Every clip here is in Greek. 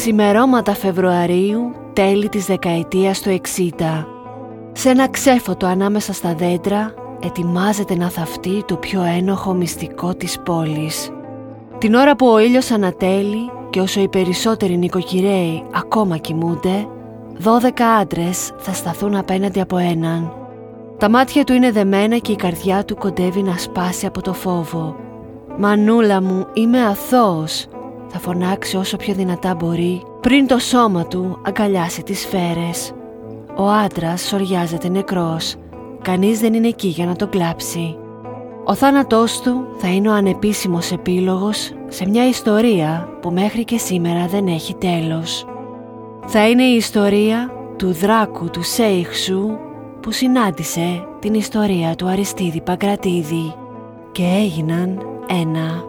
Ξημερώματα Φεβρουαρίου, τέλη της δεκαετίας του 60. Σε ένα ξέφωτο ανάμεσα στα δέντρα, ετοιμάζεται να θαυτεί το πιο ένοχο μυστικό της πόλης. Την ώρα που ο ήλιος ανατέλει και όσο οι περισσότεροι νοικοκυρέοι ακόμα κοιμούνται, 12 άντρες θα σταθούν απέναντι από έναν. Τα μάτια του είναι δεμένα και η καρδιά του κοντεύει να σπάσει από το φόβο. «Μανούλα μου, είμαι αθώος», θα φωνάξει όσο πιο δυνατά μπορεί, πριν το σώμα του αγκαλιάσει τις σφαίρες. Ο άντρας σοριάζεται νεκρός. Κανείς δεν είναι εκεί για να τον κλάψει. Ο θάνατός του θα είναι ο ανεπίσημος επίλογος σε μια ιστορία που μέχρι και σήμερα δεν έχει τέλος. Θα είναι η ιστορία του δράκου του Σέιχ Σου που συνάντησε την ιστορία του Αριστίδη Παγκρατίδη και έγιναν ένα.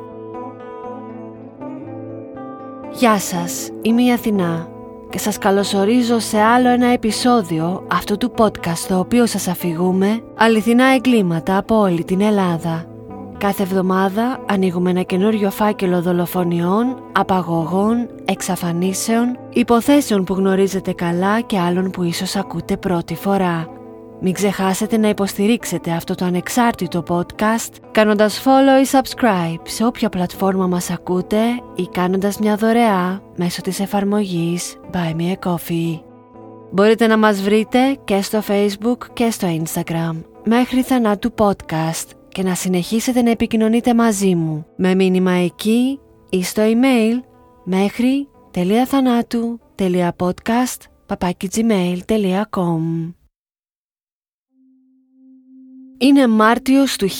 Γεια σας, είμαι η Αθηνά και σας καλωσορίζω σε άλλο ένα επεισόδιο αυτού του podcast στο οποίο σας αφηγούμε αληθινά εγκλήματα από όλη την Ελλάδα. Κάθε εβδομάδα ανοίγουμε ένα καινούριο φάκελο δολοφονιών, απαγωγών, εξαφανίσεων, υποθέσεων που γνωρίζετε καλά και άλλων που ίσως ακούτε πρώτη φορά. Μην ξεχάσετε να υποστηρίξετε αυτό το ανεξάρτητο podcast κάνοντας follow ή subscribe σε όποια πλατφόρμα μας ακούτε ή κάνοντας μια δωρεά μέσω της εφαρμογής Buy Me a Coffee. Μπορείτε να μας βρείτε και στο Facebook και στο Instagram μέχρι θανάτου podcast και να συνεχίσετε να επικοινωνείτε μαζί μου με μήνυμα εκεί ή στο email μέχρι.thanatu.podcast@gmail.com. Είναι Μάρτιος του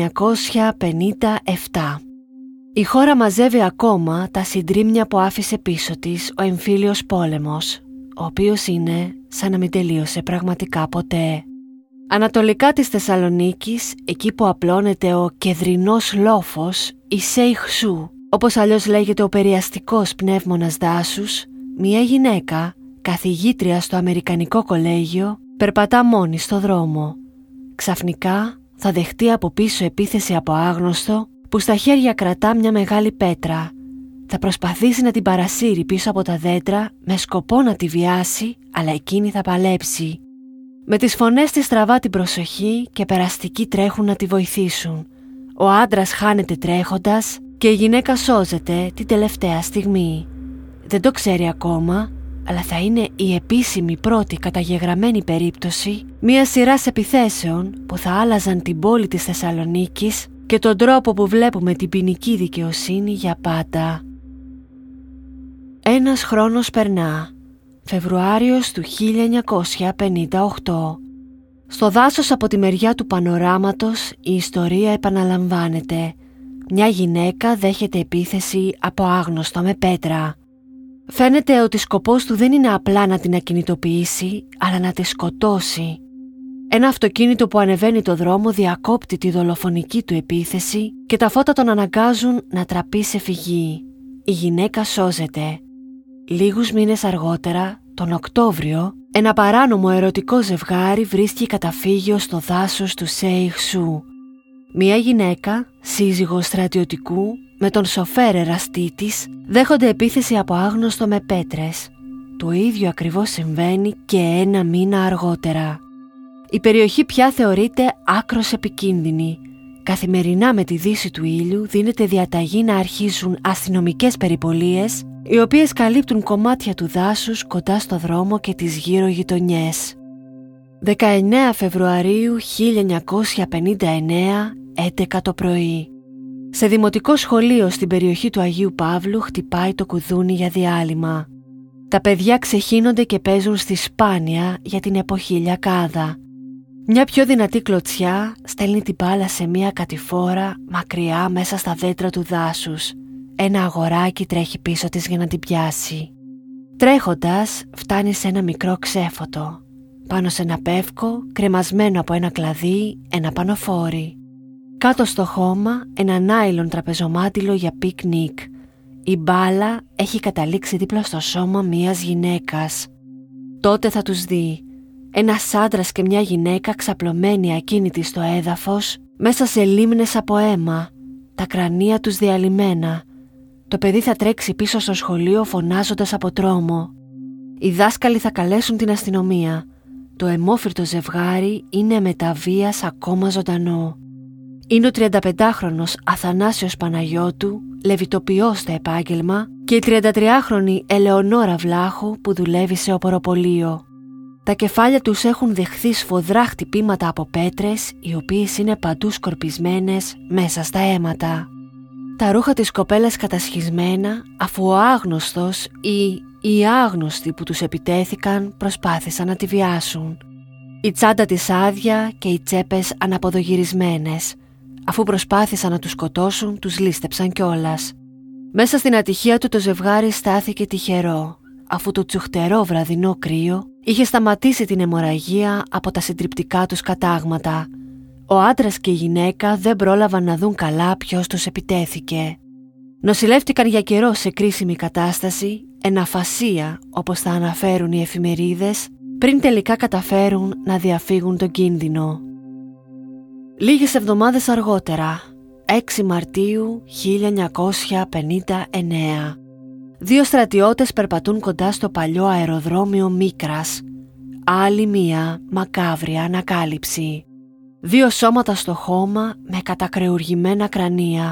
1957. Η χώρα μαζεύει ακόμα τα συντρίμμια που άφησε πίσω της ο εμφύλιος πόλεμος, ο οποίος είναι σαν να μην τελείωσε πραγματικά ποτέ. Ανατολικά της Θεσσαλονίκης, εκεί που απλώνεται ο κεδρινός λόφος, η Σέιχ Σου, όπως αλλιώς λέγεται ο περιαστικός πνεύμονας δάσους, μια γυναίκα, καθηγήτρια στο Αμερικανικό Κολέγιο, περπατά μόνη στο δρόμο. Ξαφνικά θα δεχτεί από πίσω επίθεση από άγνωστο που στα χέρια κρατά μια μεγάλη πέτρα. Θα προσπαθήσει να την παρασύρει πίσω από τα δέντρα με σκοπό να τη βιάσει, αλλά εκείνη θα παλέψει. Με τις φωνές της τραβά την προσοχή και περαστικοί τρέχουν να τη βοηθήσουν. Ο άντρας χάνεται τρέχοντας και η γυναίκα σώζεται την τελευταία στιγμή. Δεν το ξέρει ακόμα, αλλά θα είναι η επίσημη πρώτη καταγεγραμμένη περίπτωση μιας σειράς επιθέσεων που θα άλλαζαν την πόλη της Θεσσαλονίκης και τον τρόπο που βλέπουμε την ποινική δικαιοσύνη για πάντα. Ένας χρόνος περνά. Φεβρουάριος του 1958. Στο δάσος από τη μεριά του πανοράματος η ιστορία επαναλαμβάνεται. Μια γυναίκα δέχεται επίθεση από άγνωστο με πέτρα. Φαίνεται ότι σκοπός του δεν είναι απλά να την ακινητοποιήσει, αλλά να τη σκοτώσει. Ένα αυτοκίνητο που ανεβαίνει το δρόμο διακόπτει τη δολοφονική του επίθεση και τα φώτα τον αναγκάζουν να τραπεί σε φυγή. Η γυναίκα σώζεται. Λίγους μήνες αργότερα, τον Οκτώβριο, ένα παράνομο ερωτικό ζευγάρι βρίσκει καταφύγιο στο δάσος του Σέιχ Σου. Μια γυναίκα, σύζυγος στρατιωτικού, με τον σοφέρ εραστή της, δέχονται επίθεση από άγνωστο με πέτρες. Το ίδιο ακριβώς συμβαίνει και ένα μήνα αργότερα. Η περιοχή πια θεωρείται άκρως επικίνδυνη. Καθημερινά με τη δύση του ήλιου δίνεται διαταγή να αρχίζουν αστυνομικές περιπολίες, οι οποίες καλύπτουν κομμάτια του δάσους κοντά στο δρόμο και τις γύρω γειτονιές. 19 Φεβρουαρίου 1959, 11 το πρωί. Σε δημοτικό σχολείο στην περιοχή του Αγίου Παύλου χτυπάει το κουδούνι για διάλειμμα. Τα παιδιά ξεχύνονται και παίζουν στη σπάνια για την εποχή λιακάδα. Μια πιο δυνατή κλωτσιά στέλνει την μπάλα σε μια κατηφόρα μακριά μέσα στα δέντρα του δάσους. Ένα αγοράκι τρέχει πίσω της για να την πιάσει. Τρέχοντας φτάνει σε ένα μικρό ξέφωτο. Πάνω σε ένα πεύκο, κρεμασμένο από ένα κλαδί, ένα πανοφόρι. Κάτω στο χώμα ένα νάιλον τραπεζομάντιλο για πικνίκ. Η μπάλα έχει καταλήξει δίπλα στο σώμα μιας γυναίκας. Τότε θα τους δει. Ένας άντρας και μια γυναίκα ξαπλωμένοι ακίνητοι στο έδαφος, μέσα σε λίμνες από αίμα, τα κρανία τους διαλυμένα. Το παιδί θα τρέξει πίσω στο σχολείο φωνάζοντας από τρόμο. Οι δάσκαλοι θα καλέσουν την αστυνομία. Το αιμόφυρτο ζευγάρι είναι με τα βίας ακόμα ζωντανό. Είναι ο 35χρονος Αθανάσιος Παναγιώτου, λεβιτοποιός στο επάγγελμα, και η 33χρονη Ελεονόρα Βλάχου που δουλεύει σε οποροπολείο. Τα κεφάλια τους έχουν δεχθεί σφοδρά χτυπήματα από πέτρες, οι οποίες είναι παντού σκορπισμένες μέσα στα αίματα. Τα ρούχα της κοπέλας κατασχισμένα, αφού ο άγνωστος ή οι άγνωστοι που τους επιτέθηκαν προσπάθησαν να τη βιάσουν. Η τσάντα της άδεια και οι τσέπες αναποδογυρισμένες. Αφού προσπάθησαν να τους σκοτώσουν, τους λίστεψαν κιόλας. Μέσα στην ατυχία του το ζευγάρι στάθηκε τυχερό, αφού το τσουχτερό βραδινό κρύο είχε σταματήσει την αιμορραγία από τα συντριπτικά τους κατάγματα. Ο άντρας και η γυναίκα δεν πρόλαβαν να δουν καλά ποιος τους επιτέθηκε. Νοσηλεύτηκαν για καιρό σε κρίσιμη κατάσταση, εν αφασία όπως θα αναφέρουν οι εφημερίδες, πριν τελικά καταφέρουν να διαφύγουν τον κίνδυνο. Λίγες εβδομάδες αργότερα, 6 Μαρτίου 1959, 2 στρατιώτες περπατούν κοντά στο παλιό αεροδρόμιο Μίκρας. Άλλη μία μακάβρια ανακάλυψη. 2 σώματα στο χώμα με κατακρεουργημένα κρανία.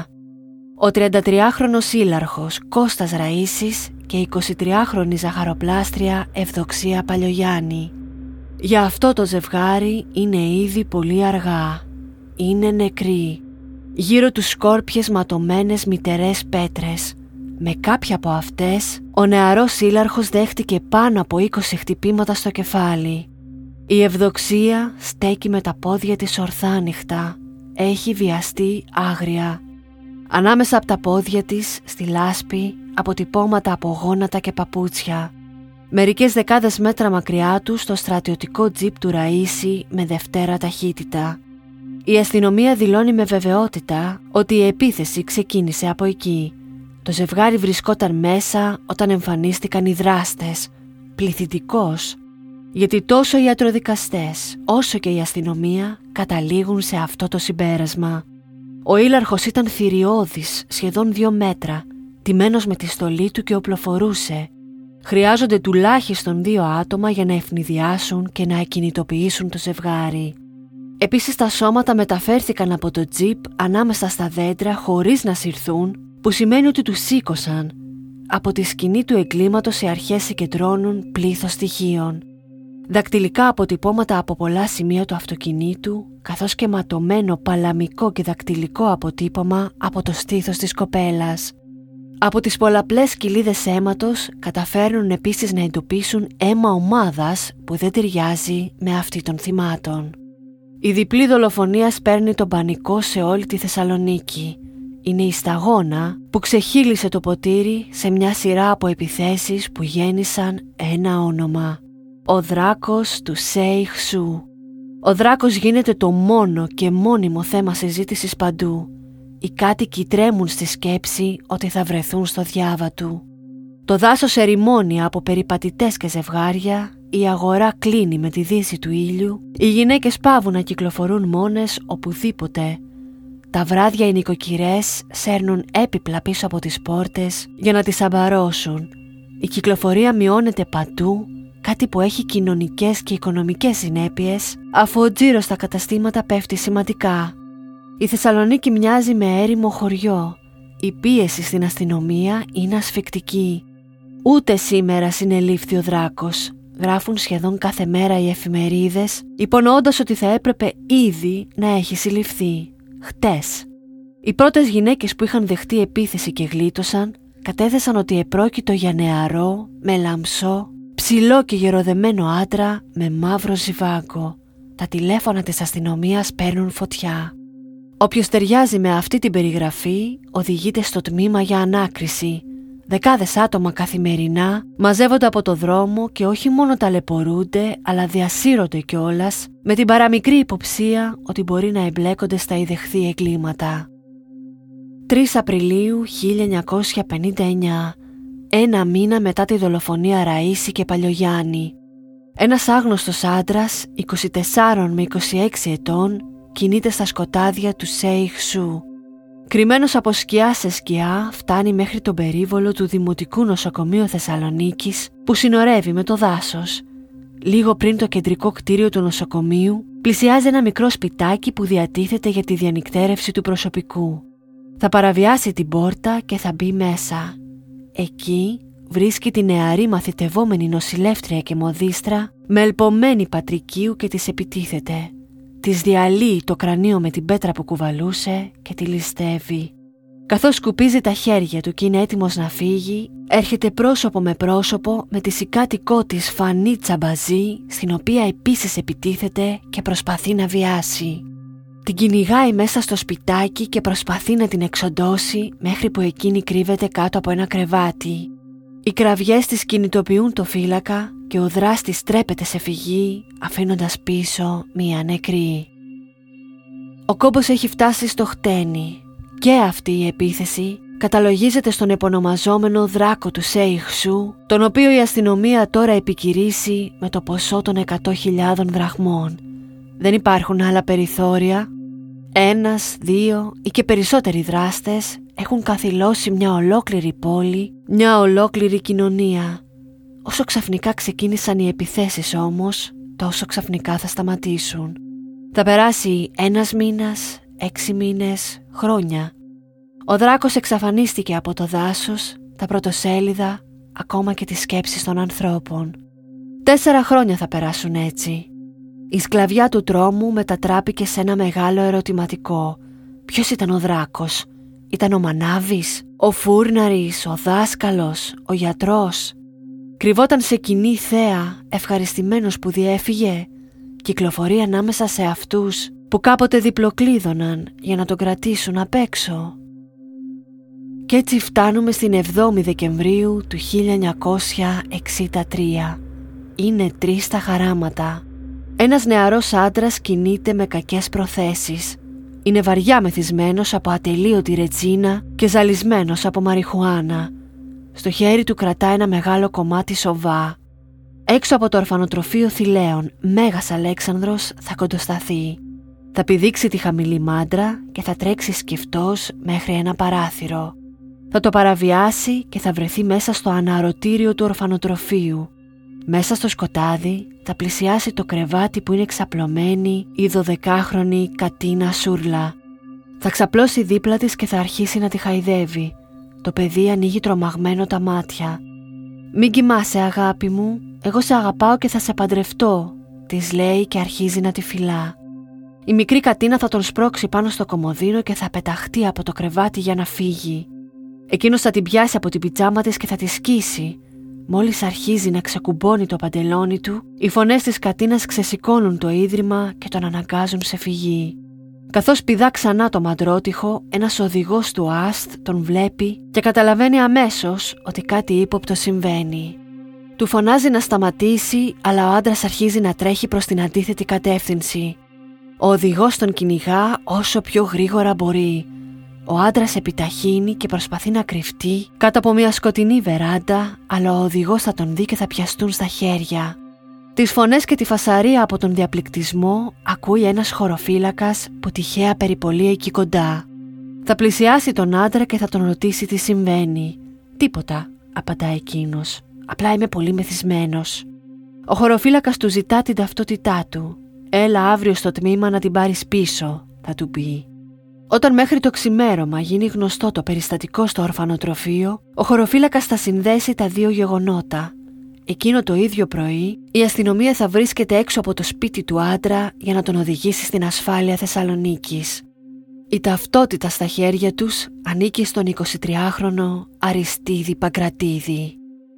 Ο 33χρονος ύλαρχος Κώστας Ραΐσης και η 23χρονη ζαχαροπλάστρια Ευδοξία Παλιογιάννη. Για αυτό το ζευγάρι είναι ήδη πολύ αργά. Είναι νεκροί. Γύρω τους σκόρπιες ματωμένες μυτερές πέτρες. Με κάποια από αυτές, ο νεαρός ύλαρχος δέχτηκε πάνω από 20 χτυπήματα στο κεφάλι. Η Ευδοξία στέκει με τα πόδια της ορθάνυχτα. Έχει βιαστεί άγρια. Ανάμεσα από τα πόδια της, στη λάσπη, αποτυπώματα από γόνατα και παπούτσια. Μερικές δεκάδες μέτρα μακριά του, στο στρατιωτικό τζιπ του Ραΐση με δευτέρα ταχύτητα. Η αστυνομία δηλώνει με βεβαιότητα ότι η επίθεση ξεκίνησε από εκεί. Το ζευγάρι βρισκόταν μέσα όταν εμφανίστηκαν οι δράστες. Πληθυντικός. Γιατί τόσο οι ιατροδικαστές όσο και η αστυνομία καταλήγουν σε αυτό το συμπέρασμα. Ο ύλαρχος ήταν θηριώδης, σχεδόν 2 μέτρα, τιμένος με τη στολή του και οπλοφορούσε. Χρειάζονται τουλάχιστον 2 άτομα για να ευνηδιάσουν και να ακινητοποιήσουν το ζευγάρι. Επίσης τα σώματα μεταφέρθηκαν από το τζιπ ανάμεσα στα δέντρα χωρίς να συρθούν, που σημαίνει ότι τους σήκωσαν. Από τη σκηνή του εγκλήματος οι αρχές συγκεντρώνουν πλήθος στοιχείων. Δακτυλικά αποτυπώματα από πολλά σημεία του αυτοκινήτου, καθώς και ματωμένο παλαμικό και δακτυλικό αποτύπωμα από το στήθος της κοπέλας. Από τις πολλαπλές κοιλίδες αίματος καταφέρνουν επίσης να εντοπίσουν αίμα ομάδας που δεν ταιριάζει με αυτή των θυμάτων. Η διπλή δολοφονία σπέρνει τον πανικό σε όλη τη Θεσσαλονίκη. Είναι η σταγόνα που ξεχύλισε το ποτήρι σε μια σειρά από επιθέσεις που γέννησαν ένα όνομα. Ο δράκος του Σέιχ Σου. Ο δράκος γίνεται το μόνο και μόνιμο θέμα συζήτησης παντού. Οι κάτοικοι τρέμουν στη σκέψη ότι θα βρεθούν στο διάβα του. Το δάσος ερημώνει από περιπατητές και ζευγάρια, η αγορά κλείνει με τη δύση του ήλιου, οι γυναίκες παύουν να κυκλοφορούν μόνες οπουδήποτε. Τα βράδια οι νοικοκυρές σέρνουν έπιπλα πίσω από τις πόρτες για να τις αμπαρώσουν. Η κυκλοφορία μειώνεται παντού, κάτι που έχει κοινωνικές και οικονομικές συνέπειες, αφού ο τζίρος στα καταστήματα πέφτει σημαντικά. Η Θεσσαλονίκη μοιάζει με έρημο χωριό. Η πίεση στην αστυνομία είναι ασφικτική. Ούτε σήμερα συνελήφθη ο δράκος, γράφουν σχεδόν κάθε μέρα οι εφημερίδες, υπονοώντας ότι θα έπρεπε ήδη να έχει συλληφθεί. Χτες. Οι πρώτες γυναίκες που είχαν δεχτεί επίθεση και γλίτωσαν, κατέθεσαν ότι επρόκειτο για νεαρό, με λαμψό, ψηλό και γεροδεμένο άντρα με μαύρο ζιβάγκο. Τα τηλέφωνα της αστυνομίας παίρνουν φωτιά. Όποιος ταιριάζει με αυτή την περιγραφή οδηγείται στο τμήμα για ανάκριση. Δεκάδες άτομα καθημερινά μαζεύονται από το δρόμο και όχι μόνο ταλαιπωρούνται, αλλά διασύρονται κιόλας με την παραμικρή υποψία ότι μπορεί να εμπλέκονται στα ιδεχθή εγκλήματα. 3 Απριλίου 1959, 1 μήνα μετά τη δολοφονία Ραΐση και Παλιογιάννη. Ένας άγνωστος άντρας, 24 με 26 ετών, κινείται στα σκοτάδια του Σέιχ Σου. Κρυμμένος από σκιά σε σκιά φτάνει μέχρι τον περίβολο του Δημοτικού Νοσοκομείου Θεσσαλονίκης που συνορεύει με το δάσος. Λίγο πριν το κεντρικό κτίριο του νοσοκομείου πλησιάζει ένα μικρό σπιτάκι που διατίθεται για τη διανυκτέρευση του προσωπικού. Θα παραβιάσει την πόρτα και θα μπει μέσα. Εκεί βρίσκει τη νεαρή μαθητευόμενη νοσηλεύτρια και μοδίστρα με ελπωμένη πατρικίου και της επιτίθεται. Της διαλύει το κρανίο με την πέτρα που κουβαλούσε και τη ληστεύει. Καθώς σκουπίζει τα χέρια του και είναι έτοιμος να φύγει, έρχεται πρόσωπο με πρόσωπο με τη σικάτικό της Φανή Τσαμπαζή, στην οποία επίσης επιτίθεται και προσπαθεί να βιάσει. Την κυνηγάει μέσα στο σπιτάκι και προσπαθεί να την εξοντώσει μέχρι που εκείνη κρύβεται κάτω από ένα κρεβάτι. Οι κραυγές της κινητοποιούν το φύλακα και ο δράστης τρέπεται σε φυγή, αφήνοντας πίσω μία νεκρή. Ο κόμπος έχει φτάσει στο χτένι και αυτή η επίθεση καταλογίζεται στον επωνομαζόμενο δράκο του Σέιχσου, τον οποίο η αστυνομία τώρα επικηρύσει με το ποσό των 100.000 δραχμών. Δεν υπάρχουν άλλα περιθώρια. 1, 2 ή και περισσότεροι δράστες έχουν καθυλώσει μια ολόκληρη πόλη, μια ολόκληρη κοινωνία. Όσο ξαφνικά ξεκίνησαν οι επιθέσεις όμως, τόσο ξαφνικά θα σταματήσουν. Θα περάσει 1 μήνας, 6 μήνες, χρόνια. Ο δράκος εξαφανίστηκε από το δάσος, τα πρωτοσέλιδα, ακόμα και τις σκέψεις των ανθρώπων. 4 χρόνια θα περάσουν έτσι. Η σκλαβιά του τρόμου μετατράπηκε σε ένα μεγάλο ερωτηματικό. Ποιος ήταν ο δράκος? Ήταν ο Μανάβης, ο φούρναρης, ο δάσκαλος, ο γιατρός? Κρυβόταν σε κοινή θέα, ευχαριστημένος που διέφυγε. Κυκλοφορεί ανάμεσα σε αυτούς που κάποτε διπλοκλείδωναν για να τον κρατήσουν απ' έξω. Κι έτσι φτάνουμε στην 7η Δεκεμβρίου του 1963. Είναι 3 τα χαράματα. Ένας νεαρός άντρας κινείται με κακές προθέσεις. Είναι βαριά μεθυσμένος από ατελείωτη ρετσίνα και ζαλισμένος από μαριχουάνα. Στο χέρι του κρατά ένα μεγάλο κομμάτι σοβά. Έξω από το ορφανοτροφείο Θηλαίων, Μέγας Αλέξανδρος θα κοντοσταθεί. Θα πηδήξει τη χαμηλή μάντρα και θα τρέξει σκυφτός μέχρι ένα παράθυρο. Θα το παραβιάσει και θα βρεθεί μέσα στο αναρωτήριο του ορφανοτροφείου. Μέσα στο σκοτάδι θα πλησιάσει το κρεβάτι που είναι ξαπλωμένη η 12χρονη Κατίνα Σούρλα. Θα ξαπλώσει δίπλα της και θα αρχίσει να τη χαϊδεύει. Το παιδί ανοίγει τρομαγμένο τα μάτια. «Μην κοιμάσαι αγάπη μου, εγώ σε αγαπάω και θα σε παντρευτώ», της λέει και αρχίζει να τη φυλά. Η μικρή Κατίνα θα τον σπρώξει πάνω στο κομοδίνο και θα πεταχτεί από το κρεβάτι για να φύγει. Εκείνος θα την πιάσει από την πιτζάμα της και θα τη σκίσει. Μόλις αρχίζει να ξεκουμπώνει το παντελόνι του, οι φωνές της Κατίνας ξεσηκώνουν το ίδρυμα και τον αναγκάζουν σε φυγή. Καθώς πηδά ξανά το μαντρότυχο, ένας οδηγός του ΑΣΤ τον βλέπει και καταλαβαίνει αμέσως ότι κάτι ύποπτο συμβαίνει. Του φωνάζει να σταματήσει, αλλά ο άντρας αρχίζει να τρέχει προς την αντίθετη κατεύθυνση. Ο οδηγός τον κυνηγά όσο πιο γρήγορα μπορεί. Ο άντρας επιταχύνει και προσπαθεί να κρυφτεί κάτω από μια σκοτεινή βεράντα, αλλά ο οδηγός θα τον δει και θα πιαστούν στα χέρια. Τις φωνές και τη φασαρία από τον διαπληκτισμό ακούει ένας χωροφύλακας που τυχαία περιπολεί εκεί κοντά. Θα πλησιάσει τον άντρα και θα τον ρωτήσει τι συμβαίνει. «Τίποτα», απαντά εκείνος. «Απλά είμαι πολύ μεθυσμένος». Ο χωροφύλακας του ζητά την ταυτότητά του. «Έλα αύριο στο τμήμα να την πάρεις πίσω», θα του πει. Όταν μέχρι το ξημέρωμα γίνει γνωστό το περιστατικό στο ορφανοτροφείο, ο χωροφύλακας θα συνδέσει τα δύο γεγονότα. Εκείνο το ίδιο πρωί, η αστυνομία θα βρίσκεται έξω από το σπίτι του άντρα για να τον οδηγήσει στην ασφάλεια Θεσσαλονίκης. Η ταυτότητα στα χέρια τους ανήκει στον 23χρονο Αριστίδη Παγκρατίδη.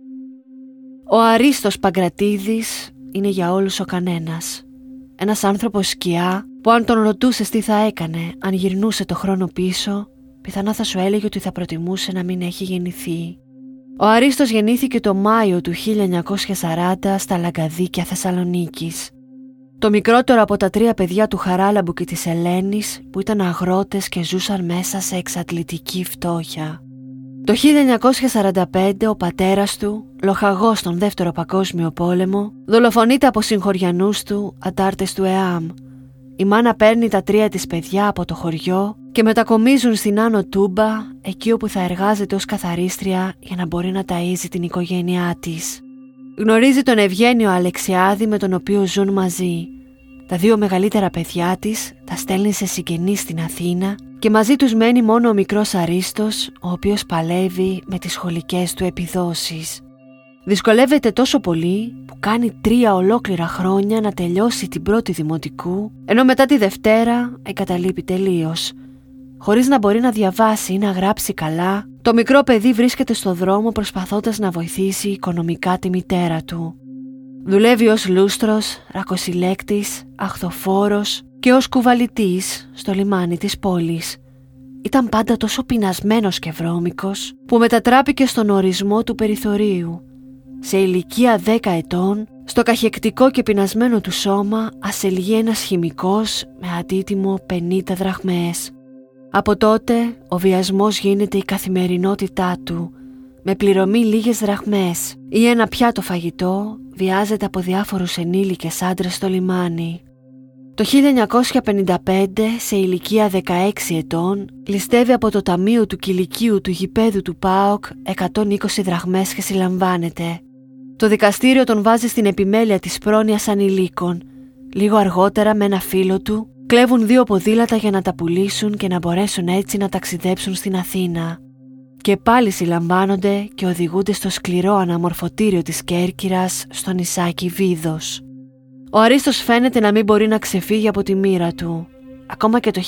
Ο Αρίστος Παγκρατίδης είναι για όλους ο κανένας. Ένας άνθρωπος σκιά που αν τον ρωτούσες τι θα έκανε αν γυρνούσε το χρόνο πίσω, πιθανά θα σου έλεγε ότι θα προτιμούσε να μην έχει γεννηθεί. Ο Αρίστος γεννήθηκε το Μάιο του 1940 στα Λαγκαδίκια Θεσσαλονίκης. Το μικρότερο από τα 3 παιδιά του Χαράλαμπου και της Ελένης, που ήταν αγρότες και ζούσαν μέσα σε εξατλητική φτώχεια. Το 1945 ο πατέρας του, λοχαγός στον Δεύτερο Παγκόσμιο Πόλεμο, δολοφονείται από συγχωριανούς του, αντάρτες του ΕΑΜ. Η μάνα παίρνει τα 3 της παιδιά από το χωριό και μετακομίζουν στην Άνω Τούμπα, εκεί όπου θα εργάζεται ως καθαρίστρια για να μπορεί να ταΐζει την οικογένειά της. Γνωρίζει τον Ευγένιο Αλεξιάδη, με τον οποίο ζουν μαζί. Τα 2 μεγαλύτερα παιδιά της τα στέλνει σε συγγενείς στην Αθήνα και μαζί τους μένει μόνο ο μικρός Αρίστος, ο οποίος παλεύει με τις σχολικές του επιδόσεις. Δυσκολεύεται τόσο πολύ που κάνει 3 ολόκληρα χρόνια να τελειώσει την πρώτη δημοτικού, ενώ μετά τη Δευτέρα εγκαταλείπει τελείως. Χωρίς να μπορεί να διαβάσει ή να γράψει καλά, το μικρό παιδί βρίσκεται στο δρόμο προσπαθώντας να βοηθήσει οικονομικά τη μητέρα του. Δουλεύει ως λούστρος, ρακοσυλλέκτης, αχθοφόρος και ως κουβαλητής στο λιμάνι της πόλης. Ήταν πάντα τόσο πεινασμένος και βρώμικος που μετατράπηκε στον ορισμό του περιθωρίου. Σε ηλικία 10 ετών, στο καχεκτικό και πεινασμένο του σώμα ασελγεί ένας χημικός με αντίτιμο 50 δραχμές. Από τότε ο βιασμός γίνεται η καθημερινότητά του. Με πληρωμή λίγες δραχμές ή ένα πιάτο φαγητό βιάζεται από διάφορους ενήλικες άντρες στο λιμάνι. Το 1955, σε ηλικία 16 ετών, ληστεύει από το ταμείο του κηλικίου του γηπέδου του ΠΑΟΚ 120 δραχμές και συλλαμβάνεται. Το δικαστήριο τον βάζει στην επιμέλεια της πρόνοιας ανηλίκων. Λίγο αργότερα, με ένα φίλο του, κλέβουν 2 ποδήλατα για να τα πουλήσουν και να μπορέσουν έτσι να ταξιδέψουν στην Αθήνα. Και πάλι συλλαμβάνονται και οδηγούνται στο σκληρό αναμορφωτήριο της Κέρκυρας, στο νησάκι Βίδος. Ο Αρίστος φαίνεται να μην μπορεί να ξεφύγει από τη μοίρα του. Ακόμα και το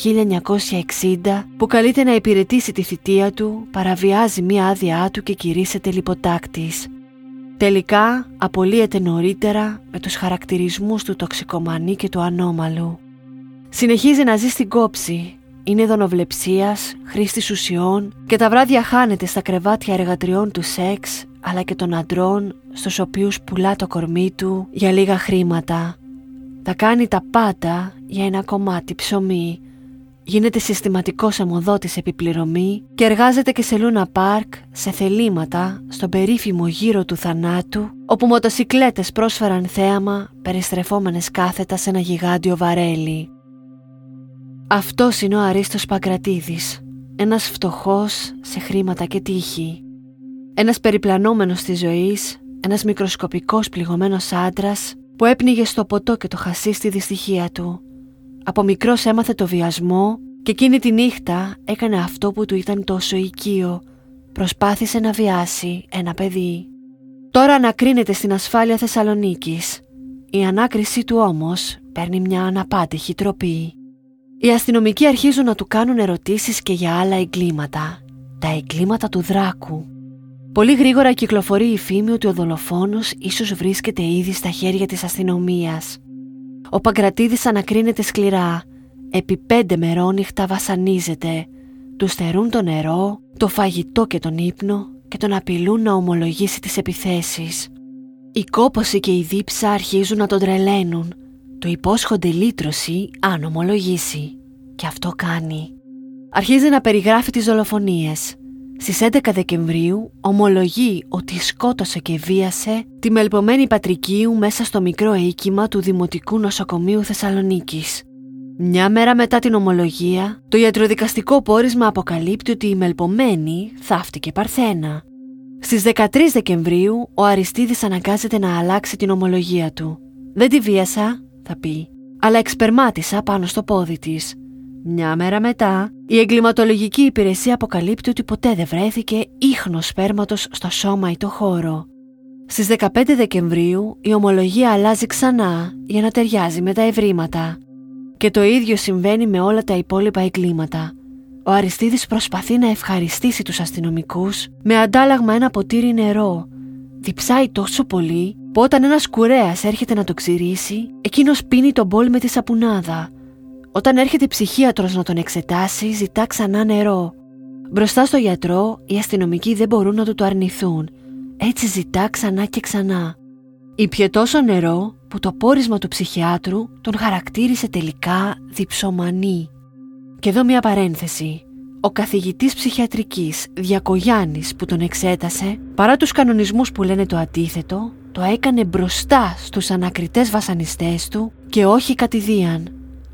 1960, που καλείται να υπηρετήσει τη θητεία του, παραβιάζει μία άδειά του και κηρύσσεται λιποτάκτης. Τελικά απολύεται νωρίτερα με τους χαρακτηρισμούς του τοξικομανή και του ανώμαλου. Συνεχίζει να ζει στην κόψη. Είναι δωνοβλεψίας, χρήστης ουσιών και τα βράδια χάνεται στα κρεβάτια εργατριών του σεξ, αλλά και των αντρών, στους οποίους πουλά το κορμί του για λίγα χρήματα. Τα κάνει τα πάντα για ένα κομμάτι ψωμί. Γίνεται συστηματικός αιμοδότης επιπληρωμή και εργάζεται και σε Λούνα Πάρκ, σε θελήματα, στον περίφημο γύρο του θανάτου, όπου μοτοσικλέτες πρόσφεραν θέαμα περιστρεφόμενες κάθετα σε ένα γιγάντιο βαρέλι. Αυτός είναι ο Αρίστος Παγκρατίδης, ένας φτωχός σε χρήματα και τύχη. Ένας περιπλανόμενος της ζωής, ένας μικροσκοπικός πληγωμένος άντρας που έπνιγε στο ποτό και το χασί στη δυστυχία του. Από μικρός έμαθε το βιασμό και εκείνη τη νύχτα έκανε αυτό που του ήταν τόσο οικείο. Προσπάθησε να βιάσει ένα παιδί. Τώρα ανακρίνεται στην ασφάλεια Θεσσαλονίκης. Η ανάκρισή του όμως παίρνει μια αναπάντηχη τροπή. Οι αστυνομικοί αρχίζουν να του κάνουν ερωτήσεις και για άλλα εγκλήματα. Τα εγκλήματα του Δράκου. Πολύ γρήγορα κυκλοφορεί η φήμη ότι ο δολοφόνος ίσως βρίσκεται ήδη στα χέρια της αστυνομίας. Ο Παγκρατίδης ανακρίνεται σκληρά. Επί 5 μερόνυχτα βασανίζεται. Του στερούν το νερό, το φαγητό και τον ύπνο και τον απειλούν να ομολογήσει τις επιθέσεις. Η κόπωση και η δίψα αρχίζουν να τον τρελαίνουν. Του υπόσχονται λύτρωση αν ομολογήσει. Και αυτό κάνει. Αρχίζει να περιγράφει τις δολοφονίες. Στις 11 Δεκεμβρίου ομολογεί ότι σκότωσε και βίασε τη μελπομένη Πατρικίου μέσα στο μικρό οίκημα του Δημοτικού Νοσοκομείου Θεσσαλονίκης. Μια μέρα μετά την ομολογία, το ιατροδικαστικό πόρισμα αποκαλύπτει ότι η μελπομένη θαύτηκε παρθένα. Στις 13 Δεκεμβρίου ο Αριστίδης αναγκάζεται να αλλάξει την ομολογία του. «Δεν τη βίασα», θα πει, «αλλά εξπερμάτισα πάνω στο πόδι της». Μια μέρα μετά, η εγκληματολογική υπηρεσία αποκαλύπτει ότι ποτέ δεν βρέθηκε ίχνος σπέρματος στο σώμα ή το χώρο. Στις 15 Δεκεμβρίου η ομολογία αλλάζει ξανά για να ταιριάζει με τα ευρήματα. Και το ίδιο συμβαίνει με όλα τα υπόλοιπα εγκλήματα. Ο Αριστίδης προσπαθεί να ευχαριστήσει τους αστυνομικούς με αντάλλαγμα ένα ποτήρι νερό. Διψάει τόσο πολύ που όταν ένας κουρέας έρχεται να το ξηρίσει, εκείνος πίνει τον μπολ με τη σαπουνάδα. Όταν έρχεται ψυχίατρος να τον εξετάσει, ζητά ξανά νερό. Μπροστά στο γιατρό, οι αστυνομικοί δεν μπορούν να του το αρνηθούν. Έτσι ζητά ξανά και ξανά. Ήπιε τόσο νερό που το πόρισμα του ψυχιάτρου τον χαρακτήρισε τελικά διψομανή. Και εδώ μια παρένθεση. Ο καθηγητής ψυχιατρικής Διακογιάννης που τον εξέτασε, παρά τους κανονισμούς που λένε το αντίθετο, το έκανε μπροστά στους ανακριτές βασανιστές του και όχι κατηδίαν.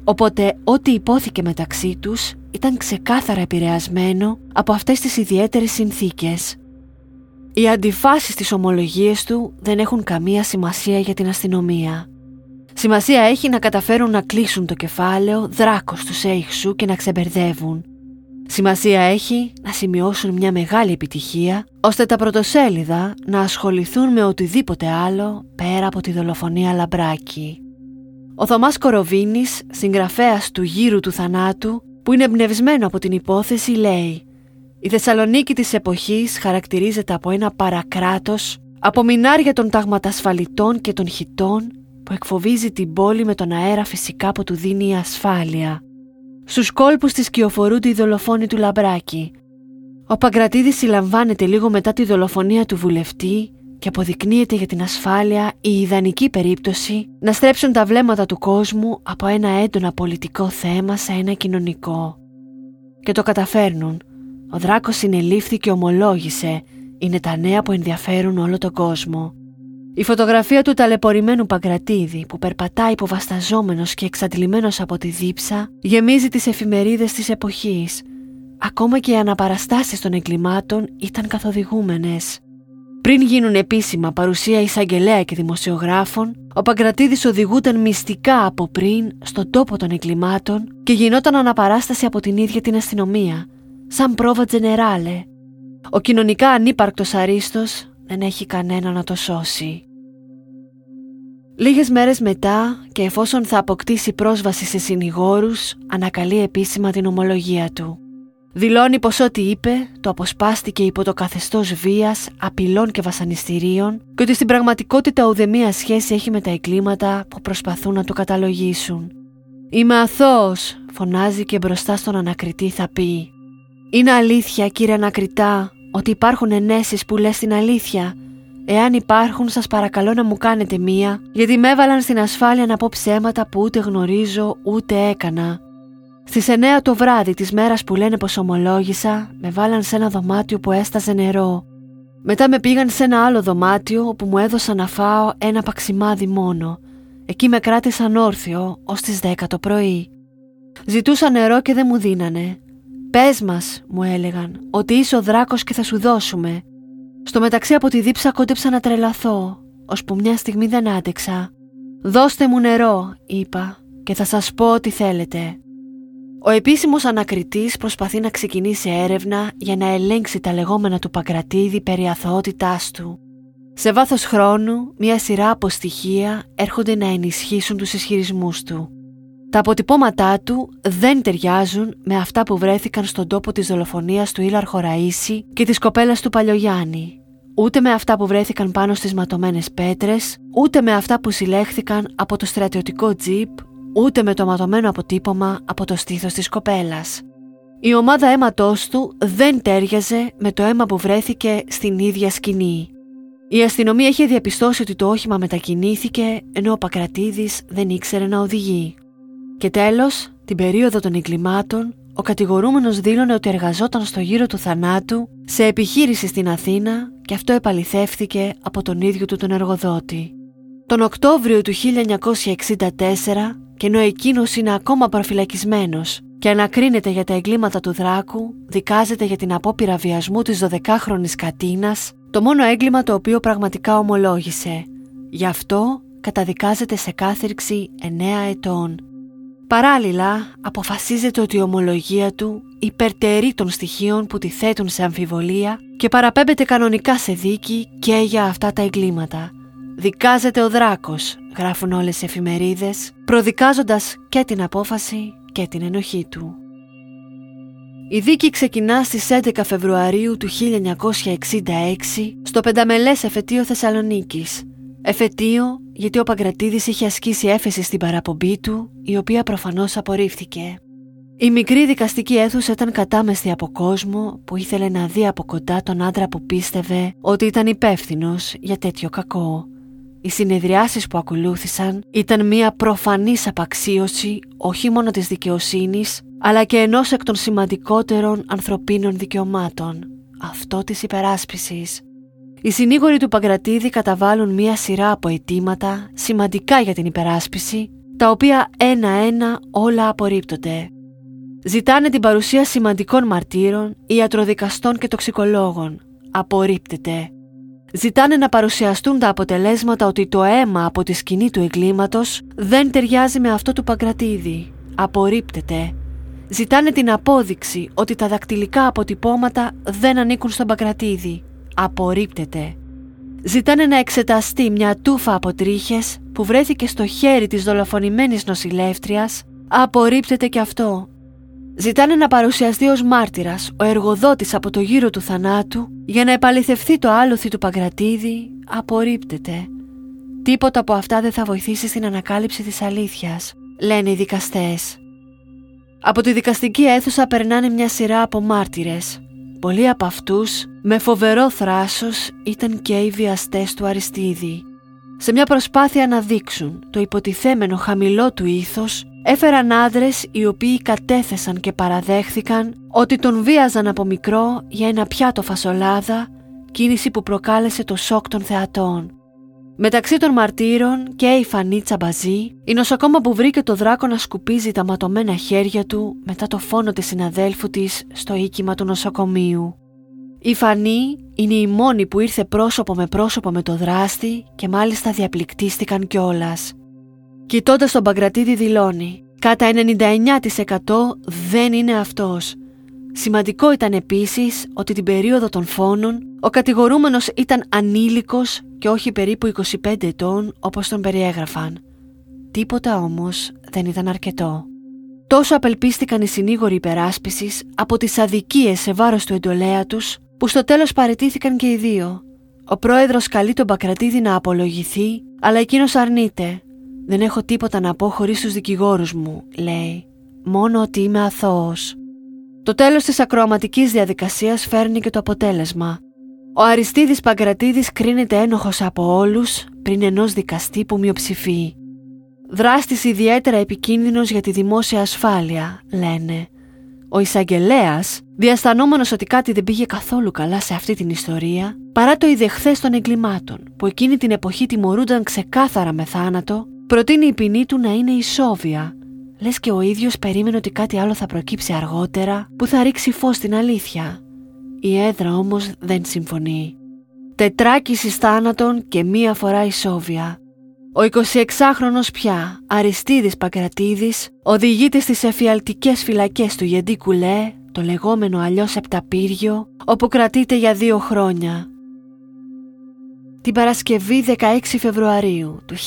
Οπότε ό,τι υπόθηκε μεταξύ τους ήταν ξεκάθαρα επηρεασμένο από αυτές τις ιδιαίτερες συνθήκες. Οι αντιφάσεις στις ομολογίες του δεν έχουν καμία σημασία για την αστυνομία. Σημασία έχει να καταφέρουν να κλείσουν το κεφάλαιο Δράκος του Σέιχσου και να ξεμπερδεύουν. Σημασία έχει να σημειώσουν μια μεγάλη επιτυχία, ώστε τα πρωτοσέλιδα να ασχοληθούν με οτιδήποτε άλλο πέρα από τη δολοφονία Λαμπράκη. Ο Θωμάς Κοροβίνης, συγγραφέας του Γύρου του Θανάτου, που είναι εμπνευσμένο από την υπόθεση, λέει: «Η Θεσσαλονίκη της εποχής χαρακτηρίζεται από ένα παρακράτος, από μινάρια των ταγματασφαλιτών και των χιτών, που εκφοβίζει την πόλη με τον αέρα φυσικά που του δίνει η ασφάλεια. Στους κόλπους της κυοφορούνται οι δολοφόνοι του Λαμπράκη. Ο Παγκρατίδης συλλαμβάνεται λίγο μετά τη δολοφονία του βουλευτή και αποδεικνύεται για την ασφάλεια η ιδανική περίπτωση να στρέψουν τα βλέμματα του κόσμου από ένα έντονα πολιτικό θέμα σε ένα κοινωνικό. Και το καταφέρνουν. Ο Δράκος συνελήφθη και ομολόγησε. Είναι τα νέα που ενδιαφέρουν όλο τον κόσμο. Η φωτογραφία του ταλαιπωρημένου Παγκρατίδη, που περπατάει υποβασταζόμενος και εξαντλημένος από τη δίψα, γεμίζει τις εφημερίδες της εποχής. Ακόμα και οι αναπαραστάσεις των εγκλημάτων ήταν καθοδηγούμενες. Πριν γίνουν επίσημα παρουσία εισαγγελέα και δημοσιογράφων, ο Παγκρατίδης οδηγούταν μυστικά από πριν στον τόπο των εγκλημάτων και γινόταν αναπαράσταση από την ίδια την αστυνομία, σαν πρόβα τζενεράλε. Ο κοινωνικά ανύπαρκτος Αρίστος δεν έχει κανένα να το σώσει. Λίγες μέρες μετά, και εφόσον θα αποκτήσει πρόσβαση σε συνηγόρους, ανακαλεί επίσημα την ομολογία του. Δηλώνει πως ό,τι είπε το αποσπάστηκε υπό το καθεστώς βίας, απειλών και βασανιστήριων και ότι στην πραγματικότητα ουδέμια σχέση έχει με τα εγκλήματα που προσπαθούν να του καταλογίσουν. «Είμαι αθώος», φωνάζει και μπροστά στον ανακριτή θα πει. «Είναι αλήθεια, κύριε ανακριτά, ότι υπάρχουν ενέσεις που λες την αλήθεια? Εάν υπάρχουν, σας παρακαλώ να μου κάνετε μία, γιατί με έβαλαν στην ασφάλεια να πω ψέματα που ούτε γνωρίζω ούτε έκανα. Στις 9 το βράδυ της μέρας που λένε πως ομολόγησα, με βάλαν σε ένα δωμάτιο που έσταζε νερό. Μετά με πήγαν σε ένα άλλο δωμάτιο όπου μου έδωσαν να φάω ένα παξιμάδι μόνο. Εκεί με κράτησαν όρθιο ως τις 10 το πρωί. Ζητούσα νερό και δεν μου δίνανε. «Πες μας», μου έλεγαν, «ότι είσαι ο Δράκος και θα σου δώσουμε». Στο μεταξύ από τη δίψα κόντεψα να τρελαθώ, ώσπου μια στιγμή δεν άντεξα. «Δώστε μου νερό», είπα, «και θα σας πω ό,τι θέλετε». Ο επίσημος ανακριτής προσπαθεί να ξεκινήσει έρευνα για να ελέγξει τα λεγόμενα του Παγκρατίδη περί αθωότητάς του. Σε βάθος χρόνου, μια σειρά από στοιχεία έρχονται να ενισχύσουν τους ισχυρισμούς του. Τα αποτυπώματά του δεν ταιριάζουν με αυτά που βρέθηκαν στον τόπο της δολοφονίας του Ήλαρχο Ραΐση και της κοπέλας του Παλιογιάννη, ούτε με αυτά που βρέθηκαν πάνω στις ματωμένες πέτρες, ούτε με αυτά που συλλέχθηκαν από το στρατιωτικό τζιπ, ούτε με το ματωμένο αποτύπωμα από το στήθος της κοπέλας. Η ομάδα αίματός του δεν τέριαζε με το αίμα που βρέθηκε στην ίδια σκηνή. Η αστυνομία είχε διαπιστώσει ότι το όχημα μετακινήθηκε, ενώ ο Παγκρατίδης δεν ήξερε να οδηγεί. Και τέλος, την περίοδο των εγκλημάτων, ο κατηγορούμενος δήλωνε ότι εργαζόταν στο Γύρο του Θανάτου σε επιχείρηση στην Αθήνα και αυτό επαληθεύθηκε από τον ίδιο του τον εργοδότη. Τον Οκτώβριο του 1964, και ενώ εκείνος είναι ακόμα προφυλακισμένος και ανακρίνεται για τα εγκλήματα του Δράκου, δικάζεται για την απόπειρα βιασμού της 12χρονης Κατίνας, το μόνο έγκλημα το οποίο πραγματικά ομολόγησε. Γι' αυτό καταδικάζεται σε κάθυρξη 9 ετών. Παράλληλα, αποφασίζεται ότι η ομολογία του υπερτερεί των στοιχείων που τη θέτουν σε αμφιβολία και παραπέμπεται κανονικά σε δίκη και για αυτά τα εγκλήματα. «Δικάζεται ο Δράκος», γράφουν όλες οι εφημερίδες, προδικάζοντας και την απόφαση και την ενοχή του. Η δίκη ξεκινά στις 11 Φεβρουαρίου του 1966 στο πενταμελές εφετείο Θεσσαλονίκης. Εφετείο γιατί ο Παγκρατίδης είχε ασκήσει έφεση στην παραπομπή του, η οποία προφανώς απορρίφθηκε. Η μικρή δικαστική αίθουσα ήταν κατάμεστη από κόσμο που ήθελε να δει από κοντά τον άντρα που πίστευε ότι ήταν υπεύθυνος για τέτοιο κακό. Οι συνεδριάσεις που ακολούθησαν ήταν μια προφανής απαξίωση όχι μόνο της δικαιοσύνης, αλλά και ενός εκ των σημαντικότερων ανθρωπίνων δικαιωμάτων, αυτό της υπεράσπισης. Οι συνήγοροι του Παγκρατίδη καταβάλουν μια σειρά από αιτήματα σημαντικά για την υπεράσπιση τα οποία ένα-ένα όλα απορρίπτονται. Ζητάνε την παρουσία σημαντικών μαρτύρων, ιατροδικαστών και τοξικολόγων. Απορρίπτεται. Ζητάνε να παρουσιαστούν τα αποτελέσματα ότι το αίμα από τη σκηνή του εγκλήματος δεν ταιριάζει με αυτό του Παγκρατίδη. Απορρίπτεται. Ζητάνε την απόδειξη ότι τα δακτυλικά αποτυπώματα δεν ανήκουν στον Παγκρατίδη. Απορρίπτεται. Ζητάνε να εξεταστεί μια τούφα από τρίχες που βρέθηκε στο χέρι της δολοφονημένης νοσηλεύτριας. Απορρίπτεται και αυτό. Ζητάνε να παρουσιαστεί ως μάρτυρας ο εργοδότης από το γύρο του θανάτου για να επαληθευτεί το άλοθη του Παγκρατίδη. Απορρίπτεται. Τίποτα από αυτά δεν θα βοηθήσει στην ανακάλυψη της αλήθειας, λένε οι δικαστές. Από τη δικαστική αίθουσα περνάνε μια σειρά από μάρτυρες. Πολλοί από αυτούς, με φοβερό θράσος, ήταν και οι βιαστές του Αριστίδη. Σε μια προσπάθεια να δείξουν το υποτιθέμενο χαμηλό του ήθος, έφεραν άντρες οι οποίοι κατέθεσαν και παραδέχθηκαν ότι τον βίαζαν από μικρό για ένα πιάτο φασολάδα, κίνηση που προκάλεσε το σοκ των θεατών. Μεταξύ των μαρτύρων και η Φανή Τσαμπαζή, η νοσοκόμα που βρήκε το δράκο να σκουπίζει τα ματωμένα χέρια του μετά το φόνο της συναδέλφου της στο οίκημα του νοσοκομείου. Η Φανή είναι η μόνη που ήρθε πρόσωπο με το δράστη και μάλιστα διαπληκτίστηκαν κιόλας. Κοιτώντας τον Παγκρατίδη δηλώνει «Κατά 99% δεν είναι αυτός». Σημαντικό ήταν επίσης ότι την περίοδο των φόνων ο κατηγορούμενος ήταν ανήλικος και όχι περίπου 25 ετών όπως τον περιέγραφαν. Τίποτα όμως δεν ήταν αρκετό. Τόσο απελπίστηκαν οι συνήγοροι υπεράσπισης από τις αδικίες σε βάρος του εντολέα τους που στο τέλος παραιτήθηκαν και οι δύο. Ο πρόεδρος καλεί τον Παγκρατίδη να απολογηθεί, αλλά εκείνος αρνείται. «Δεν έχω τίποτα να πω χωρίς τους δικηγόρους μου», λέει. «Μόνο ότι είμαι αθώος». Το τέλος της ακροαματικής διαδικασίας φέρνει και το αποτέλεσμα. Ο Αριστίδης Παγκρατίδης κρίνεται ένοχος από όλους πριν ενός δικαστή που μειοψηφεί. Δράστης ιδιαίτερα επικίνδυνος για τη δημόσια ασφάλεια, λένε. Ο εισαγγελέας, διαστανόμενος ότι κάτι δεν πήγε καθόλου καλά σε αυτή την ιστορία, παρά το ιδεχθές των εγκλημάτων, που εκείνη την εποχή τιμωρούνταν ξεκάθαρα με θάνατο, προτείνει η ποινή του να είναι ισόβια. Λες και ο ίδιος περίμενε ότι κάτι άλλο θα προκύψει αργότερα που θα ρίξει φως στην αλήθεια. Η έδρα όμως δεν συμφωνεί. Τετράκισης θάνατον και μία φορά ισόβια. Ο 26χρονος πια, Αριστίδης Παγκρατίδης, οδηγείται στις εφιαλτικές φυλακές του Γεντή Κουλέ, το λεγόμενο αλλιώς Επταπύργιο, όπου κρατείται για 2 χρόνια. Την Παρασκευή 16 Φεβρουαρίου του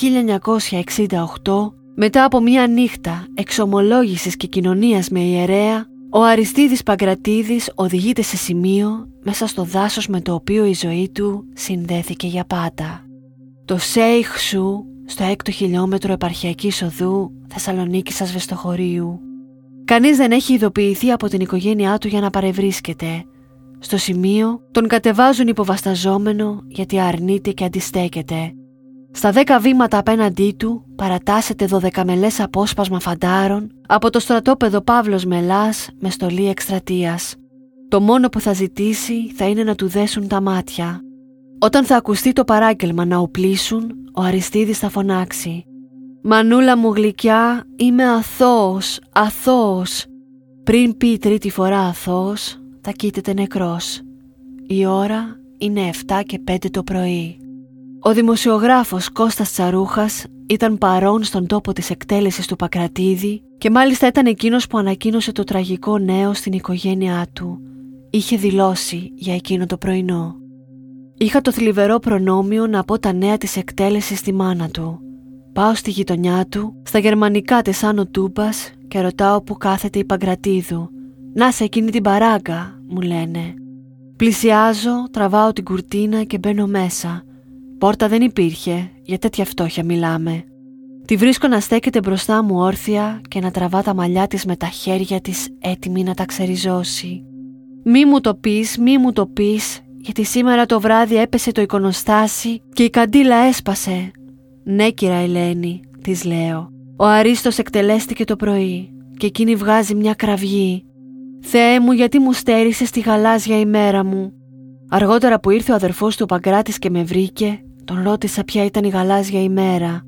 1968, μετά από μία νύχτα εξομολόγησης και κοινωνίας με ιερέα, ο Αριστίδης Παγκρατίδης οδηγείται σε σημείο μέσα στο δάσος με το οποίο η ζωή του συνδέθηκε για πάντα. Το Σέιχ Σου, στο 6ο χιλιόμετρο επαρχιακής οδού Θεσσαλονίκης Ασβεστοχωρίου. Κανείς δεν έχει ειδοποιηθεί από την οικογένειά του για να παρευρίσκεται. Στο σημείο τον κατεβάζουν υποβασταζόμενο γιατί αρνείται και αντιστέκεται. Στα 10 βήματα απέναντί του παρατάσσεται 12μελές απόσπασμα φαντάρων από το στρατόπεδο Παύλος Μελάς με στολή εκστρατείας. Το μόνο που θα ζητήσει θα είναι να του δέσουν τα μάτια. Όταν θα ακουστεί το παράγγελμα να οπλίσουν, ο Αριστίδης θα φωνάξει «Μανούλα μου γλυκιά, είμαι αθώος, αθώος». Πριν πει τρίτη φορά αθώος, θα κοίταται νεκρός. Η ώρα είναι 7 και 5 το πρωί. Ο δημοσιογράφος Κώστας Τσαρούχας ήταν παρόν στον τόπο της εκτέλεσης του Παγκρατίδη και μάλιστα ήταν εκείνος που ανακοίνωσε το τραγικό νέο στην οικογένειά του. Είχε δηλώσει για εκείνο το πρωινό. Είχα το θλιβερό προνόμιο να πω τα νέα της εκτέλεσης στη μάνα του. Πάω στη γειτονιά του, στα γερμανικά της Άνω Τούμπας και ρωτάω που κάθεται η Παγκρατίδου. «Να σε εκείνη την παράγκα», μου λένε. Πλησιάζω, τραβάω την κουρτίνα και μπαίνω μέσα. Πόρτα δεν υπήρχε, για τέτοια φτώχεια μιλάμε. Τη βρίσκω να στέκεται μπροστά μου όρθια και να τραβά τα μαλλιά της με τα χέρια της έτοιμη να τα ξεριζώσει. «Μη μου το πεις, μη μου το πεις, γιατί σήμερα το βράδυ έπεσε το εικονοστάσι και η καντήλα έσπασε». «Ναι, κυρα Ελένη», της λέω. «Ο Αρίστος εκτελέστηκε το πρωί και εκείνη βγάζει μια κραυγή. Θεέ μου, γιατί μου στέρισες τη γαλάζια ημέρα μου». Αργότερα που ήρθε ο αδερφός του Παγκράτης και με βρήκε, τον ρώτησα ποια ήταν η γαλάζια ημέρα.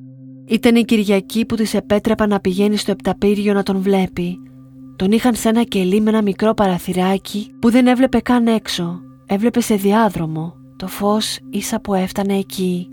Ήταν η Κυριακή που της επέτρεπαν να πηγαίνει στο επταπύργιο να τον βλέπει. Τον είχαν σε ένα κελί με ένα μικρό παραθυράκι που δεν έβλεπε καν έξω. Έβλεπε σε διάδρομο, το φως ίσα που έφτανε εκεί.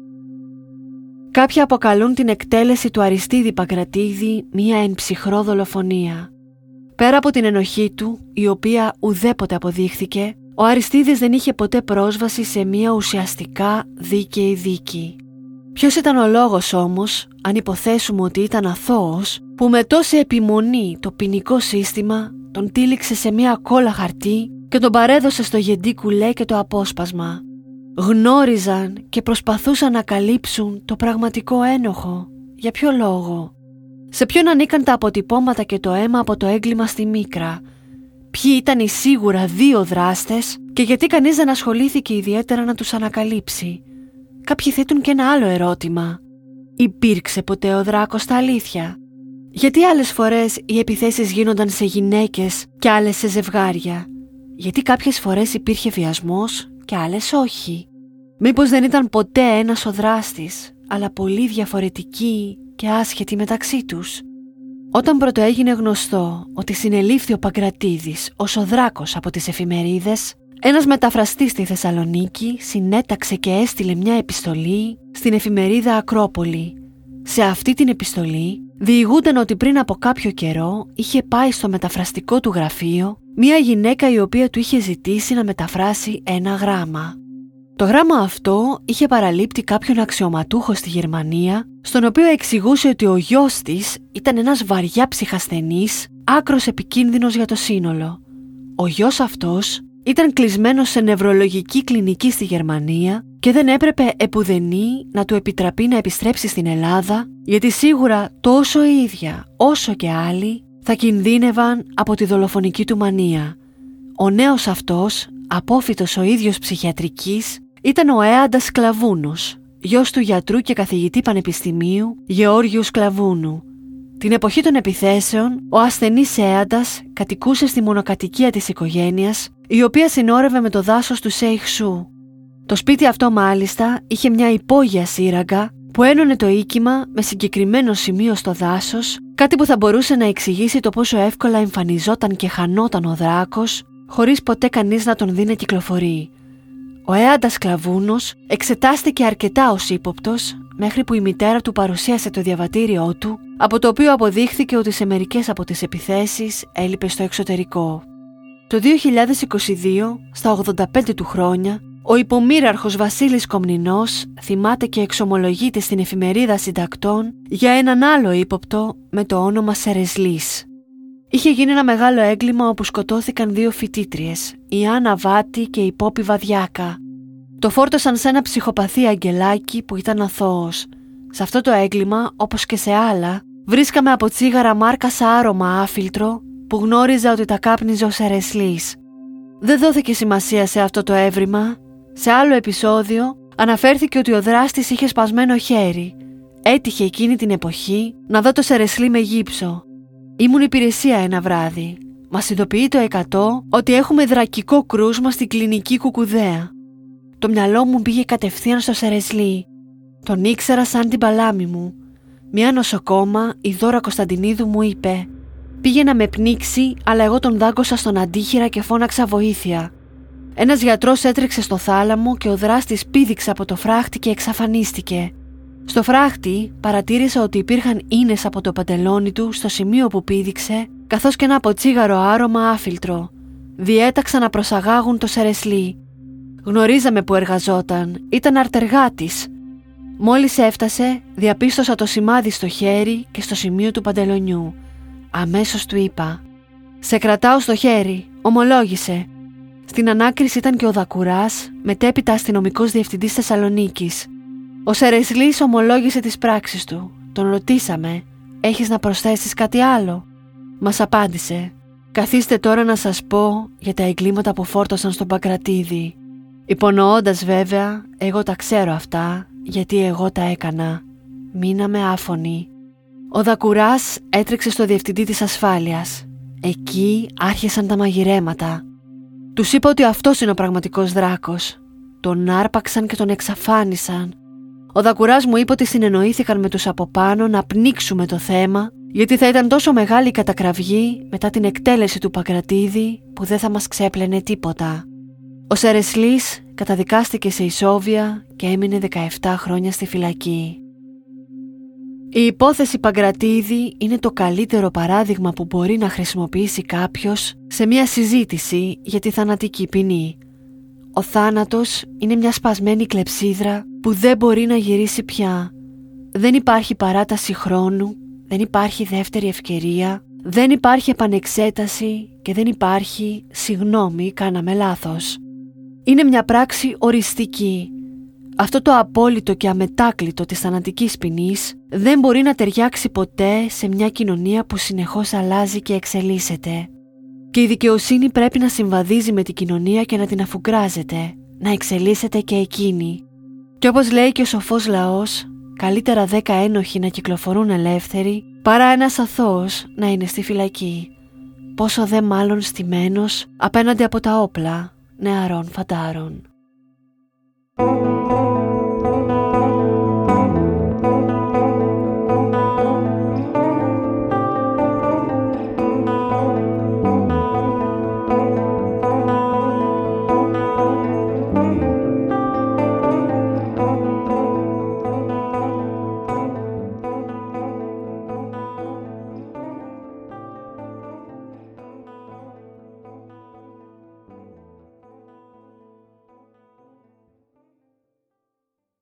Κάποιοι αποκαλούν την εκτέλεση του Αριστίδη Παγκρατίδη μία εν ψυχρό δολοφονία. Πέρα από την ενοχή του, η οποία ουδέποτε αποδείχθηκε, ο Αριστίδης δεν είχε ποτέ πρόσβαση σε μία ουσιαστικά δίκαιη δίκη. Ποιος ήταν ο λόγος όμως, αν υποθέσουμε ότι ήταν αθώος, που με τόση επιμονή το ποινικό σύστημα τον τύλιξε σε μία κόλλα χαρτί και τον παρέδωσε στο γεντί κουλέ και το απόσπασμα? Γνώριζαν και προσπαθούσαν να καλύψουν το πραγματικό ένοχο. Για ποιο λόγο? Σε ποιον ανήκαν τα αποτυπώματα και το αίμα από το έγκλημα στη Μίκρα? Ποιοι ήταν οι σίγουρα 2 δράστες και γιατί κανείς δεν ασχολήθηκε ιδιαίτερα να τους ανακαλύψει? Κάποιοι θέτουν και ένα άλλο ερώτημα. Υπήρξε ποτέ ο Δράκος στα αλήθεια? Γιατί άλλες φορές οι επιθέσεις γίνονταν σε γυναίκες και άλλες σε ζευγάρια? Γιατί κάποιες φορές υπήρχε βιασμός και άλλες όχι? Μήπως δεν ήταν ποτέ ένας ο δράστης, αλλά πολύ διαφορετικοί και άσχετοι μεταξύ τους? Όταν πρωτοέγινε γνωστό ότι συνελήφθη ο Παγκρατίδης ως ο Δράκος από τις εφημερίδες, ένας μεταφραστής στη Θεσσαλονίκη συνέταξε και έστειλε μια επιστολή στην εφημερίδα Ακρόπολη. Σε αυτή την επιστολή διηγούνταν ότι πριν από κάποιο καιρό είχε πάει στο μεταφραστικό του γραφείο μια γυναίκα η οποία του είχε ζητήσει να μεταφράσει ένα γράμμα. Το γράμμα αυτό είχε παραλείπτει κάποιον αξιωματούχο στη Γερμανία, στον οποίο εξηγούσε ότι ο γιος της ήταν ένας βαριά ψυχασθενής, άκρος επικίνδυνος για το σύνολο. Ο γιος αυτός ήταν κλεισμένος σε νευρολογική κλινική στη Γερμανία και δεν έπρεπε επουδενή να του επιτραπεί να επιστρέψει στην Ελλάδα, γιατί σίγουρα τόσο η ίδια όσο και άλλοι θα κινδύνευαν από τη δολοφονική του μανία. Ο νέος αυτός, απόφοιτος ο ίδιος ψυχιατρικής, ήταν ο Έαντας Σκλαβούνος, γιος του γιατρού και καθηγητή πανεπιστημίου Γεώργιου Σκλαβούνου. Την εποχή των επιθέσεων, ο ασθενής Έαντας κατοικούσε στη μονοκατοικία της οικογένειας, η οποία συνόρευε με το δάσος του Σέιχ Σου. Το σπίτι αυτό μάλιστα είχε μια υπόγεια σύραγγα που ένωνε το οίκημα με συγκεκριμένο σημείο στο δάσος, κάτι που θα μπορούσε να εξηγήσει το πόσο εύκολα εμφανιζόταν και χανόταν ο Δράκος, χωρίς ποτέ κανείς να τον δει να κυκλοφορεί. Ο Έαντας Σκλαβούνος εξετάστηκε αρκετά ως ύποπτος, μέχρι που η μητέρα του παρουσίασε το διαβατήριό του, από το οποίο αποδείχθηκε ότι σε μερικές από τις επιθέσεις έλειπε στο εξωτερικό. Το 2022, στα 85 του χρόνια, ο υπομοίραρχος Βασίλης Κομνηνός θυμάται και εξομολογείται στην εφημερίδα Συντακτών για έναν άλλο ύποπτο με το όνομα Σερεσλής. Είχε γίνει ένα μεγάλο έγκλημα όπου σκοτώθηκαν 2 φοιτήτριες, η Άννα Βάτη και η Πόπη Βαδιάκα. Το φόρτωσαν σε ένα ψυχοπαθή αγγελάκι που ήταν αθώος. Σε αυτό το έγκλημα, όπως και σε άλλα, βρίσκαμε από τσίγαρα μάρκας άρωμα άφιλτρο που γνώριζα ότι τα κάπνιζε ο Σερεσλής. Δεν δόθηκε σημασία σε αυτό το έβριμα. Σε άλλο επεισόδιο αναφέρθηκε ότι ο δράστης είχε σπασμένο χέρι. Έτυχε εκείνη την εποχή να δω το Σερεσλή με γύψο. Ήμουν υπηρεσία ένα βράδυ. Μας ειδοποιεί το 100 ότι έχουμε δρακικό κρούσμα στην κλινική Κουκουδέα. Το μυαλό μου πήγε κατευθείαν στο Σερεσλή. Τον ήξερα σαν την παλάμη μου. Μια νοσοκόμα, η Δώρα Κωνσταντινίδου, μου είπε: «Πήγε να με πνίξει, αλλά εγώ τον δάγκωσα στον αντίχειρα και φώναξα βοήθεια». Ένας γιατρός έτρεξε στο θάλαμο και ο δράστης πήδηξε από το φράχτη και εξαφανίστηκε. Στο φράχτη παρατήρησα ότι υπήρχαν ίνες από το παντελόνι του στο σημείο που πήδηξε, καθώς και ένα αποτσίγαρο άρωμα άφιλτρο. Διέταξαν να προσαγάγουν το Σερεσλή. Γνωρίζαμε που εργαζόταν, ήταν αρτεργάτης. Μόλις έφτασε, διαπίστωσα το σημάδι στο χέρι και στο σημείο του παντελονιού. Αμέσως του είπα: «Σε κρατάω στο χέρι», ομολόγησε. Στην ανάκριση ήταν και ο Δακουράς, μετέπειτα αστυνομικός διευθυντής Θεσσαλονίκης. Ο Σερεσλής ομολόγησε τις πράξεις του. Τον ρωτήσαμε: «Έχεις να προσθέσεις κάτι άλλο?» Μας απάντησε: «Καθίστε τώρα να σας πω για τα εγκλήματα που φόρτωσαν στον Παγκρατίδη. Υπονοώντας βέβαια, εγώ τα ξέρω αυτά, γιατί εγώ τα έκανα». Μείναμε άφωνοι. Ο Δακουράς έτρεξε στο διευθυντή της ασφάλειας. Εκεί άρχισαν τα μαγειρέματα. Τους είπα ότι αυτός είναι ο πραγματικός Δράκος. Τον άρπαξαν και τον εξαφάνισαν. Ο Δακουράς μου είπε ότι συνεννοήθηκαν με τους από πάνω να πνίξουμε το θέμα, γιατί θα ήταν τόσο μεγάλη η κατακραυγή μετά την εκτέλεση του Παγκρατίδη που δεν θα μας ξέπλαινε τίποτα. Ο Σερεσλής καταδικάστηκε σε ισόβια και έμεινε 17 χρόνια στη φυλακή. Η υπόθεση Παγκρατίδη είναι το καλύτερο παράδειγμα που μπορεί να χρησιμοποιήσει κάποιος σε μια συζήτηση για τη θανατική ποινή. Ο θάνατος είναι μια σπασμένη κλεψίδρα που δεν μπορεί να γυρίσει πια. Δεν υπάρχει παράταση χρόνου, δεν υπάρχει δεύτερη ευκαιρία, δεν υπάρχει επανεξέταση και δεν υπάρχει «συγγνώμη, κάναμε λάθος». Είναι μια πράξη οριστική. Αυτό το απόλυτο και αμετάκλητο της θανατικής ποινής δεν μπορεί να ταιριάξει ποτέ σε μια κοινωνία που συνεχώς αλλάζει και εξελίσσεται. Και η δικαιοσύνη πρέπει να συμβαδίζει με την κοινωνία και να την αφουγκράζεται, να εξελίσσεται και εκείνη. Και όπως λέει και ο σοφός λαός, καλύτερα 10 ένοχοι να κυκλοφορούν ελεύθεροι παρά ένας αθώος να είναι στη φυλακή. Πόσο δε μάλλον στημένος απέναντι από τα όπλα νεαρών φαντάρων.